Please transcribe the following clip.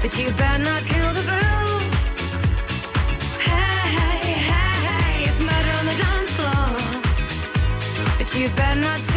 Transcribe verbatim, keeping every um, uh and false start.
but you better not kill the groove. Hey, hey, hey, hey, it's murder on the dance floor, but you better not